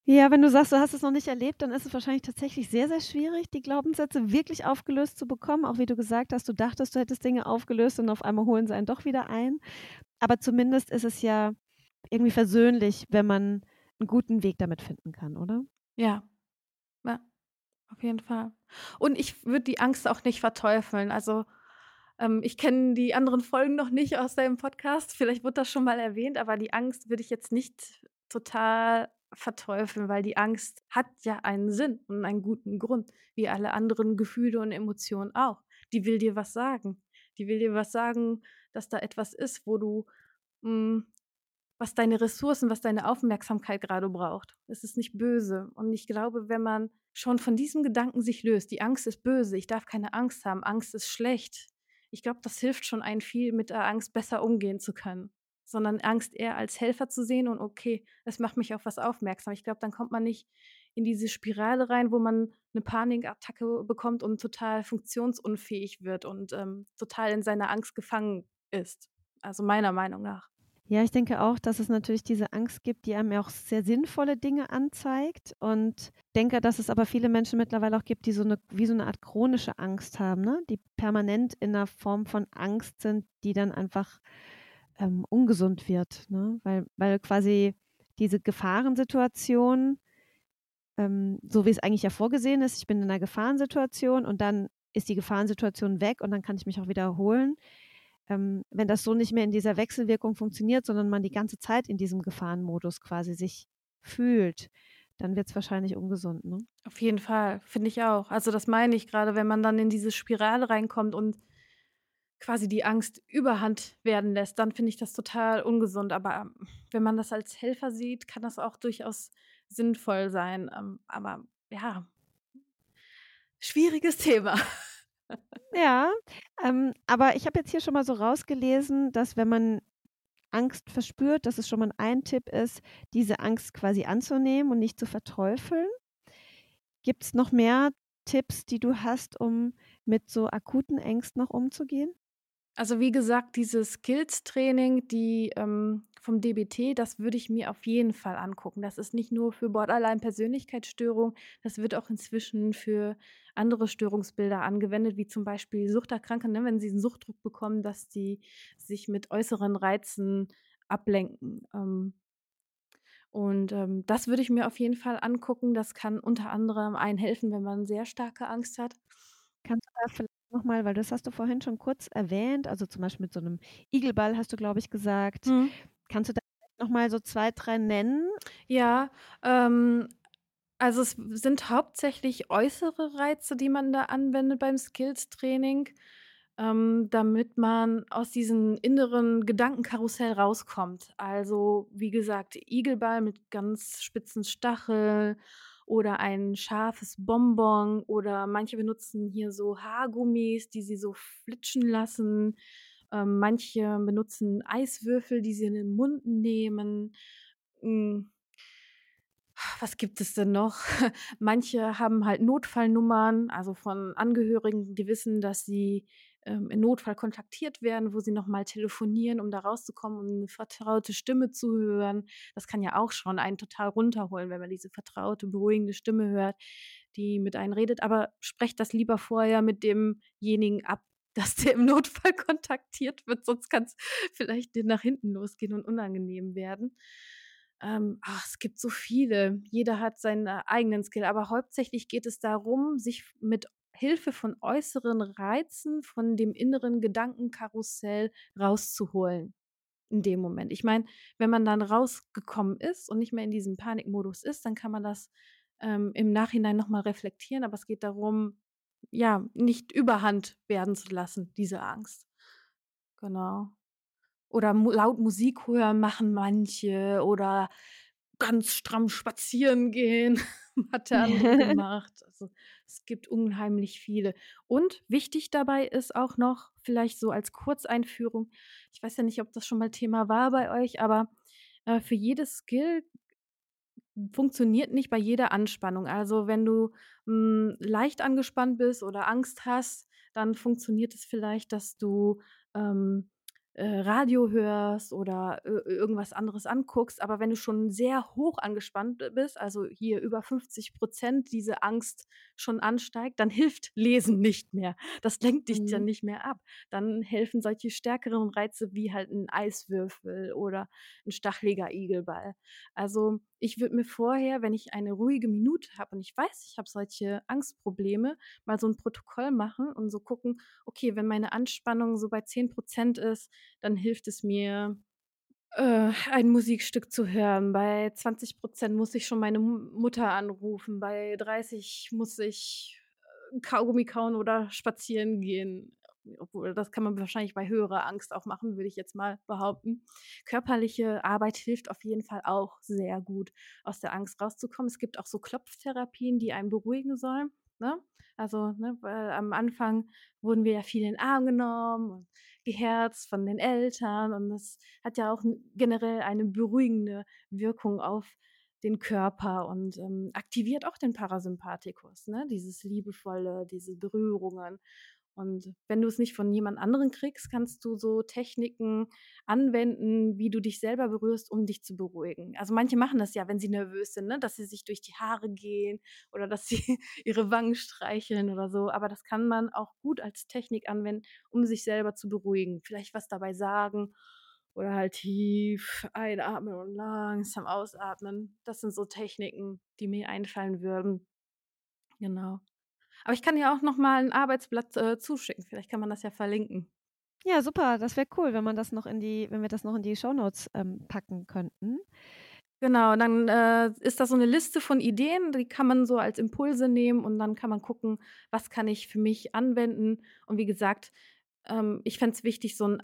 Ja, wenn du sagst, du hast es noch nicht erlebt, dann ist es wahrscheinlich tatsächlich sehr, sehr schwierig, die Glaubenssätze wirklich aufgelöst zu bekommen. Auch wie du gesagt hast, du dachtest, du hättest Dinge aufgelöst und auf einmal holen sie einen doch wieder ein. Aber zumindest ist es ja irgendwie versöhnlich, wenn man einen guten Weg damit finden kann, oder? Ja, ja, auf jeden Fall. Und ich würde die Angst auch nicht verteufeln. Also, ich kenne die anderen Folgen noch nicht aus deinem Podcast. Vielleicht wurde das schon mal erwähnt, aber die Angst würde ich jetzt nicht total verteufeln, weil die Angst hat ja einen Sinn und einen guten Grund, wie alle anderen Gefühle und Emotionen auch. Die will dir was sagen. Die will dir was sagen, dass da etwas ist, wo du hm, was deine Ressourcen, was deine Aufmerksamkeit gerade braucht. Es ist nicht böse. Und ich glaube, wenn man schon von diesem Gedanken sich löst, die Angst ist böse, ich darf keine Angst haben, Angst ist schlecht. Ich glaube, das hilft schon einem viel, mit der Angst besser umgehen zu können. Sondern Angst eher als Helfer zu sehen und okay, es macht mich auf was aufmerksam. Ich glaube, dann kommt man nicht in diese Spirale rein, wo man eine Panikattacke bekommt und total funktionsunfähig wird und total in seiner Angst gefangen ist. Also meiner Meinung nach. Ja, ich denke auch, dass es natürlich diese Angst gibt, die einem ja auch sehr sinnvolle Dinge anzeigt und denke, dass es aber viele Menschen mittlerweile auch gibt, die wie so eine Art chronische Angst haben, ne? Die permanent in 'ner Form von Angst sind, die dann einfach, ungesund wird, ne? Weil quasi diese Gefahrensituation, so wie es eigentlich ja vorgesehen ist, ich bin in einer Gefahrensituation und dann ist die Gefahrensituation weg und dann kann ich mich auch wieder erholen. Wenn das so nicht mehr in dieser Wechselwirkung funktioniert, sondern man die ganze Zeit in diesem Gefahrenmodus quasi sich fühlt, dann wird es wahrscheinlich ungesund, ne? Auf jeden Fall, finde ich auch. Also, das meine ich gerade, wenn man dann in diese Spirale reinkommt und quasi die Angst Überhand werden lässt, dann finde ich das total ungesund. Aber, wenn man das als Helfer sieht, kann das auch durchaus sinnvoll sein. Aber ja, schwieriges Thema. Ja, aber ich habe jetzt hier schon mal so rausgelesen, dass wenn man Angst verspürt, dass es schon mal ein Tipp ist, diese Angst quasi anzunehmen und nicht zu verteufeln. Gibt es noch mehr Tipps, die du hast, um mit so akuten Ängsten noch umzugehen? Also, wie gesagt, dieses Skills-Training, vom DBT, das würde ich mir auf jeden Fall angucken. Das ist nicht nur für Borderline-Persönlichkeitsstörung, das wird auch inzwischen für andere Störungsbilder angewendet, wie zum Beispiel Suchterkrankte, ne, wenn sie 'n Suchtdruck bekommen, dass die sich mit äußeren Reizen ablenken. Das würde ich mir auf jeden Fall angucken. Das kann unter anderem einen helfen, wenn man sehr starke Angst hat. Kannst du da vielleicht noch mal, weil das hast du vorhin schon kurz erwähnt, also zum Beispiel mit so 'nem Igelball hast du, glaube ich, gesagt. Mhm. Kannst du da vielleicht noch mal so 2, 3 nennen? Ja, ähm, also es sind hauptsächlich äußere Reize, die man da anwendet beim Skills-Training, damit man aus diesem inneren Gedankenkarussell rauskommt. Also, wie gesagt, Igelball mit ganz spitzen Stacheln oder ein scharfes Bonbon oder manche benutzen hier so Haargummis, die sie so flitschen lassen. Manche benutzen Eiswürfel, die sie in den Mund nehmen. Hm. Was gibt es denn noch? Manche haben halt Notfallnummern, also von Angehörigen, die wissen, dass sie, im Notfall kontaktiert werden, wo sie noch mal telefonieren, um da rauszukommen, um 'ne vertraute Stimme zu hören. Das kann ja auch schon einen total runterholen, wenn man diese vertraute, beruhigende Stimme hört, die mit einem redet. Aber sprecht das lieber vorher mit demjenigen ab, dass der im Notfall kontaktiert wird, sonst kann's vielleicht nach hinten losgehen und unangenehm werden. Es gibt so viele. Jeder hat seinen eigenen Skill, aber hauptsächlich geht es darum, sich mit Hilfe von äußeren Reizen von dem inneren Gedankenkarussell rauszuholen in dem Moment. Ich meine, wenn man dann rausgekommen ist und nicht mehr in diesem Panikmodus ist, dann kann man das, im Nachhinein noch mal reflektieren, aber es geht darum, ja, nicht Überhand werden zu lassen, diese Angst. Genau. Oder laut Musik hören machen manche oder ganz stramm spazieren gehen, hat der andere gemacht. Also, es gibt unheimlich viele. Und wichtig dabei ist auch noch, vielleicht so als Kurzeinführung, ich weiß ja nicht, ob das schon mal Thema war bei euch, aber, für jedes Skill funktioniert nicht bei jeder Anspannung. Also, wenn du, leicht angespannt bist oder Angst hast, dann funktioniert es vielleicht, dass du, ähm Radio hörst oder irgendwas anderes anguckst. Aber wenn du schon sehr hoch angespannt bist, also hier über 50% diese Angst schon ansteigt, dann hilft Lesen nicht mehr. Das lenkt dich dann Mhm. nicht mehr ab. Dann helfen solche stärkeren Reize wie halt ein Eiswürfel oder ein stacheliger Igelball. Also, ich würde mir vorher, wenn ich eine ruhige Minute habe und ich weiß, ich habe solche Angstprobleme, mal so ein Protokoll machen und so gucken: „Okay, wenn meine Anspannung so bei 10% ist, dann hilft es mir, ein Musikstück zu hören. Bei 20% muss ich schon meine Mutter anrufen. Bei 30 muss ich, Kaugummi kauen oder spazieren gehen. Obwohl, das kann man wahrscheinlich bei höherer Angst auch machen, würde ich jetzt mal behaupten. Körperliche Arbeit hilft auf jeden Fall auch sehr gut, aus der Angst rauszukommen. Es gibt auch so Klopftherapien, die einen beruhigen sollen, ne? Also, ne, weil am Anfang wurden wir ja viel in den Arm genommen und geherzt von den Eltern und das hat ja auch generell eine beruhigende Wirkung auf den Körper und aktiviert auch den Parasympathikus, ne? Dieses Liebevolle, diese Berührungen. Und wenn du es nicht von jemand anderen kriegst, kannst du so Techniken anwenden, wie du dich selber berührst, um dich zu beruhigen. Also manche machen das ja, wenn sie nervös sind, ne? Dass sie sich durch die Haare gehen oder dass sie ihre Wangen streicheln oder so. Aber das kann man auch gut als Technik anwenden, um sich selber zu beruhigen. Vielleicht was dabei sagen oder halt tief einatmen und langsam ausatmen. Das sind so Techniken, die mir einfallen würden. Genau. Aber ich kann dir auch noch mal 'n Arbeitsblatt, zuschicken. Vielleicht kann man das ja verlinken. Ja, super, das wäre cool, wenn wir das noch in die Shownotes, packen könnten. Genau, dann, ist da so 'ne Liste von Ideen, die kann man so als Impulse nehmen und dann kann man gucken, was kann ich für mich anwenden. Und wie gesagt, ich fände es wichtig, so 'n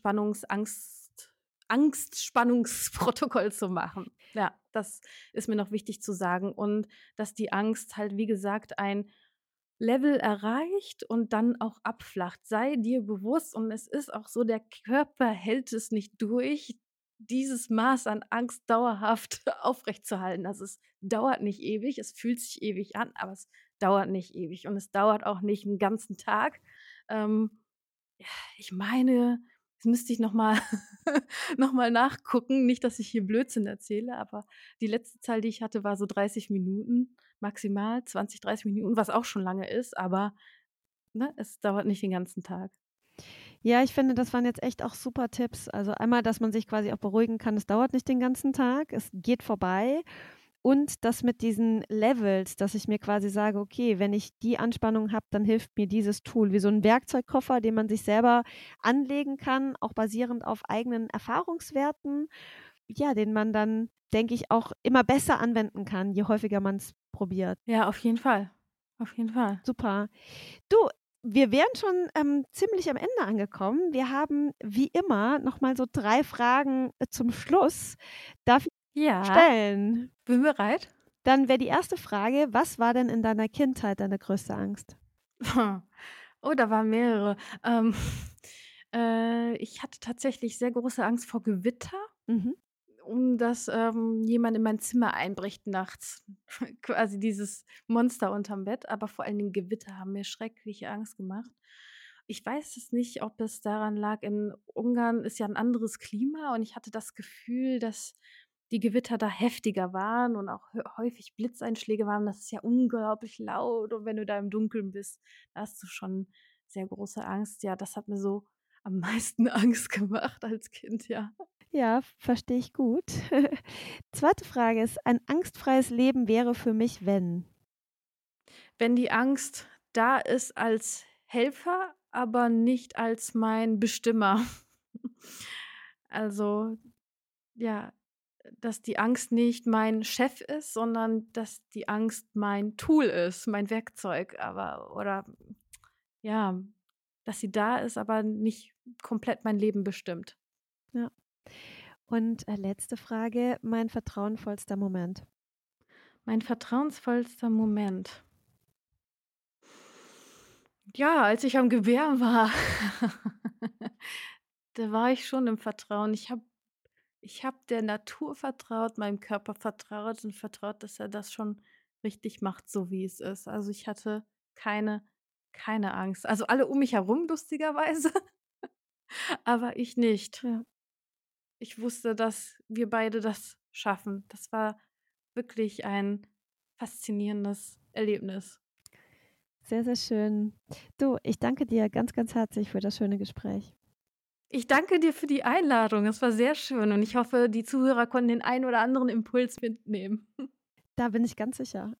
Angstspannungsprotokoll zu machen. Ja, das ist mir noch wichtig zu sagen und dass die Angst halt, wie gesagt, ein Level erreicht und dann auch abflacht. Sei dir bewusst und es ist auch so, der Körper hält es nicht durch, dieses Maß an Angst dauerhaft aufrechtzuerhalten. Also, es dauert nicht ewig, es fühlt sich ewig an, aber es dauert nicht ewig und es dauert auch nicht 'n ganzen Tag. Ähm, ja, ich meine, jetzt müsste ich noch mal noch mal nachgucken, nicht, dass ich hier Blödsinn erzähle, aber die letzte Zahl, die ich hatte, war so 30 Minuten maximal, 20, 30 Minuten, was auch schon lange ist, aber, ne, es dauert nicht den ganzen Tag. Ja, ich finde, das waren jetzt echt auch super Tipps. Also einmal, dass man sich quasi auch beruhigen kann, es dauert nicht den ganzen Tag, es geht vorbei. Und das mit diesen Levels, dass ich mir quasi sage: „Okay, wenn ich die Anspannung habe, dann hilft mir dieses Tool“, wie so 'n Werkzeugkoffer, den man sich selber anlegen kann, auch basierend auf eigenen Erfahrungswerten, ja, den man dann, denke ich, auch immer besser anwenden kann, je häufiger man's probiert. Ja, auf jeden Fall. Auf jeden Fall. Super. Du, wir wären schon, ziemlich am Ende angekommen. Wir haben wie immer noch mal so 3 Fragen, zum Schluss. Darf ich Ja, stellen? bin bereit. Dann wäre die erste Frage: Was war denn in deiner Kindheit deine größte Angst? Oh, da waren mehrere. Ich hatte tatsächlich sehr große Angst vor Gewitter. Mhm. Dass, jemand in mein Zimmer einbricht nachts. Quasi dieses Monster unterm Bett, aber vor allen Dingen Gewitter haben mir schreckliche Angst gemacht. Ich weiß es nicht, ob es daran lag, in Ungarn ist ja ein anderes Klima und ich hatte das Gefühl, dass die Gewitter da heftiger waren und auch häufig Blitzeinschläge waren. Das ist ja unglaublich laut und wenn du da im Dunkeln bist, da hast du schon sehr große Angst. Ja, das hat mir so am meisten Angst gemacht als Kind, ja. Ja, verstehe ich gut. Zweite Frage ist: Ein angstfreies Leben wäre für mich, wenn? Wenn die Angst da ist als Helfer, aber nicht als mein Bestimmer. Also, ja, dass die Angst nicht mein Chef ist, sondern dass die Angst mein Tool ist, mein Werkzeug, aber oder ja, dass sie da ist, aber nicht komplett mein Leben bestimmt. Ja. Und, letzte Frage: Mein vertrauenvollster Moment? Mein vertrauensvollster Moment. Ja, als ich am Gewehr war. Da war ich schon im Vertrauen. Ich habe der Natur vertraut, meinem Körper vertraut und vertraut, dass er das schon richtig macht, so wie es ist. Also, ich hatte keine keine Angst. Also, alle um mich herum lustigerweise, aber ich nicht. Ja. Ich wusste, dass wir beide das schaffen. Das war wirklich ein faszinierendes Erlebnis. Sehr, sehr schön. Du, ich danke dir ganz, ganz herzlich für das schöne Gespräch. Ich danke dir für die Einladung. Es war sehr schön und ich hoffe, die Zuhörer konnten den einen oder anderen Impuls mitnehmen. Da bin ich ganz sicher.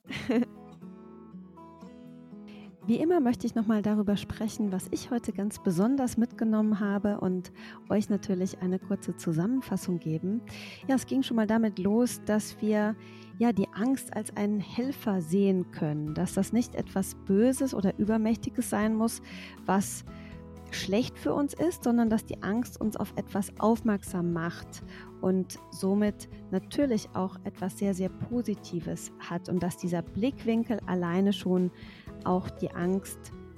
Wie immer möchte ich nochmal darüber sprechen, was ich heute ganz besonders mitgenommen habe und euch natürlich eine kurze Zusammenfassung geben. Ja, es ging schon mal damit los, dass wir ja die Angst als einen Helfer sehen können, dass das nicht etwas Böses oder Übermächtiges sein muss, was schlecht für uns ist, sondern dass die Angst uns auf etwas aufmerksam macht und somit natürlich auch etwas sehr, sehr Positives hat und dass dieser Blickwinkel alleine schon auch die Angst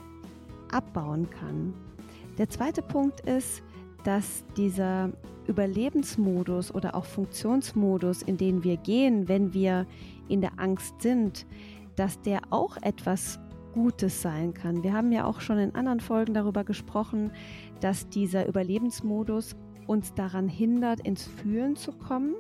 abbauen kann. Der zweite Punkt ist, dass dieser Überlebensmodus oder auch Funktionsmodus, in den wir gehen, wenn wir in der Angst sind, dass der auch etwas Gutes sein kann. Wir haben ja auch schon in anderen Folgen darüber gesprochen, dass dieser Überlebensmodus uns daran hindert, ins Fühlen zu kommen.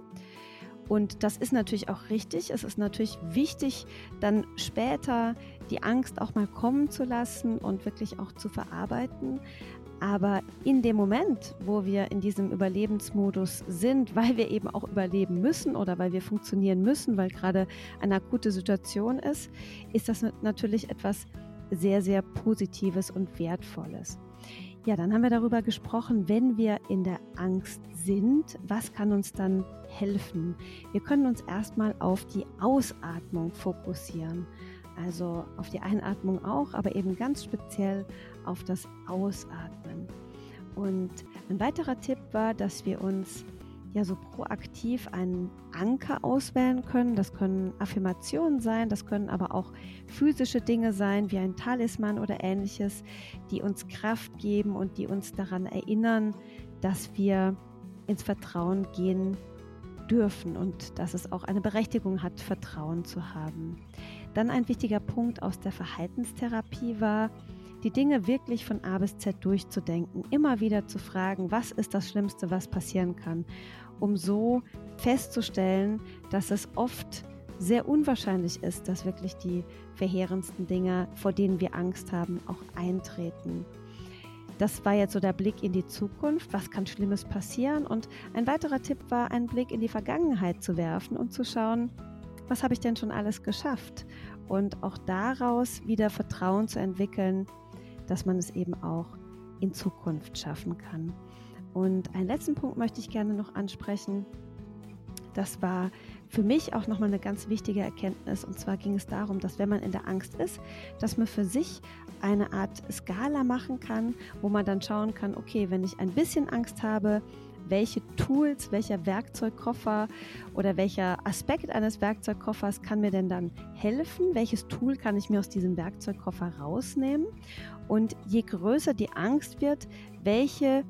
Und das ist natürlich auch richtig. Es ist natürlich wichtig, dann später die Angst auch mal kommen zu lassen und wirklich auch zu verarbeiten. Aber in dem Moment, wo wir in diesem Überlebensmodus sind, weil wir eben auch überleben müssen oder weil wir funktionieren müssen, weil gerade eine akute Situation ist, ist das natürlich etwas sehr, sehr Positives und Wertvolles. Ja, dann haben wir darüber gesprochen, wenn wir in der Angst sind, was kann uns dann helfen? Wir können uns erstmal auf die Ausatmung fokussieren. Also auf die Einatmung auch, aber eben ganz speziell auf das Ausatmen. Und ein weiterer Tipp war, dass wir uns ja so proaktiv einen Anker auswählen können. Das können Affirmationen sein, das können aber auch physische Dinge sein, wie ein Talisman oder ähnliches, die uns Kraft geben und die uns daran erinnern, dass wir ins Vertrauen gehen dürfen und dass es auch eine Berechtigung hat, Vertrauen zu haben. Dann ein wichtiger Punkt aus der Verhaltenstherapie war, die Dinge wirklich von A bis Z durchzudenken, immer wieder zu fragen, was ist das Schlimmste, was passieren kann, um so festzustellen, dass es oft sehr unwahrscheinlich ist, dass wirklich die verheerendsten Dinge, vor denen wir Angst haben, auch eintreten. Das war jetzt so der Blick in die Zukunft, was kann Schlimmes passieren? Und ein weiterer Tipp war, einen Blick in die Vergangenheit zu werfen und zu schauen, was habe ich denn schon alles geschafft? Und auch daraus wieder Vertrauen zu entwickeln, dass man es eben auch in Zukunft schaffen kann. Und einen letzten Punkt möchte ich gerne noch ansprechen. Das war für mich auch nochmal eine ganz wichtige Erkenntnis. Und zwar ging es darum, dass wenn man in der Angst ist, dass man für sich eine Art Skala machen kann, wo man dann schauen kann, okay, wenn ich ein bisschen Angst habe, welche Tools, welcher Werkzeugkoffer oder welcher Aspekt eines Werkzeugkoffers kann mir denn dann helfen? Welches Tool kann ich mir aus diesem Werkzeugkoffer rausnehmen? Und je größer die Angst wird, welche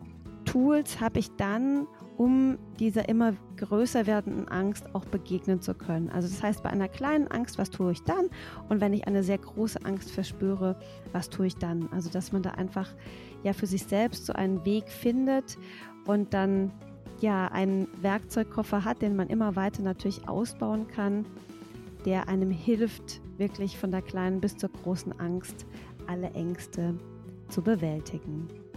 Tools habe ich dann, um dieser immer größer werdenden Angst auch begegnen zu können. Also das heißt, bei einer kleinen Angst, was tue ich dann? Und wenn ich eine sehr große Angst verspüre, was tue ich dann? Also dass man da einfach ja für sich selbst so einen Weg findet und dann ja einen Werkzeugkoffer hat, den man immer weiter natürlich ausbauen kann, der einem hilft, wirklich von der kleinen bis zur großen Angst alle Ängste zu bewältigen.